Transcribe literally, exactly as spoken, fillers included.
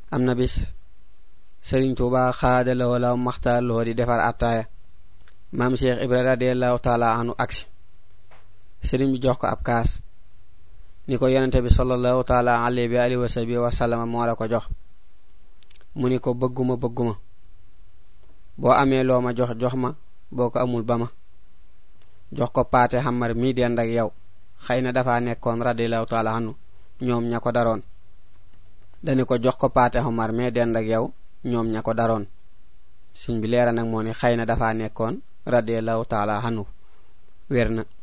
amna bis Serigne Touba xaadaloo law maxtaaloo di defar ataaya maam Cheikh Ibrahima radiyallahu ta'ala anhu aksi Serigne bi jox ko ab kaas ni ko yonente bi sallallahu ta'ala alayhi wa alihi wa sallam mo la ko jox mu ni ko bëgguma bëgguma bo amé lo ma jox jox ma boko amul bama jox ko paate Hamar mi dend ak yow xeyna dafa nekkon radiyallahu ta'ala anhu ñom ñako daron dañ ko jox ko paate Hamar mi dend ak yow ñom ñako daron señ bi leera nak mo ni xeyna dafa nekkon radiyallahu ta'ala anhu werna